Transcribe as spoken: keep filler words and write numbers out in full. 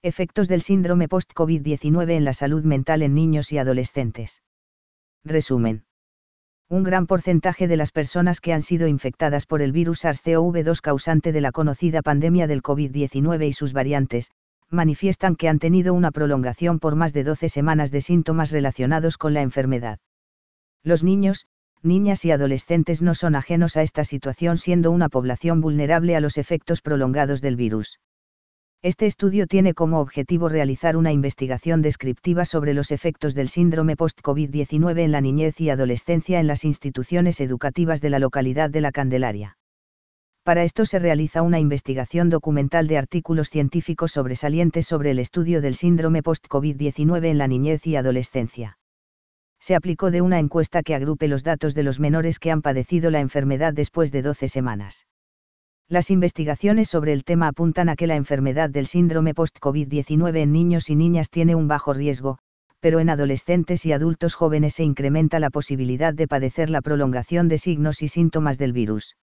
Efectos del síndrome post-COVID diecinueve en la salud mental en niños y adolescentes. Resumen. Un gran porcentaje de las personas que han sido infectadas por el virus SARS-CoV dos causante de la conocida pandemia del COVID diecinueve y sus variantes, manifiestan que han tenido una prolongación por más de doce semanas de síntomas relacionados con la enfermedad. Los niños, niñas y adolescentes no son ajenos a esta situación, siendo una población vulnerable a los efectos prolongados del virus. Este estudio tiene como objetivo realizar una investigación descriptiva sobre los efectos del síndrome post-COVID diecinueve en la niñez y adolescencia en las instituciones educativas de la localidad de La Candelaria. Para esto se realiza una investigación documental de artículos científicos sobresalientes sobre el estudio del síndrome post-COVID diecinueve en la niñez y adolescencia. Se aplicó de una encuesta que agrupe los datos de los menores que han padecido la enfermedad después de doce semanas. Las investigaciones sobre el tema apuntan a que la enfermedad del síndrome post-COVID diecinueve en niños y niñas tiene un bajo riesgo, pero en adolescentes y adultos jóvenes se incrementa la posibilidad de padecer la prolongación de signos y síntomas del virus.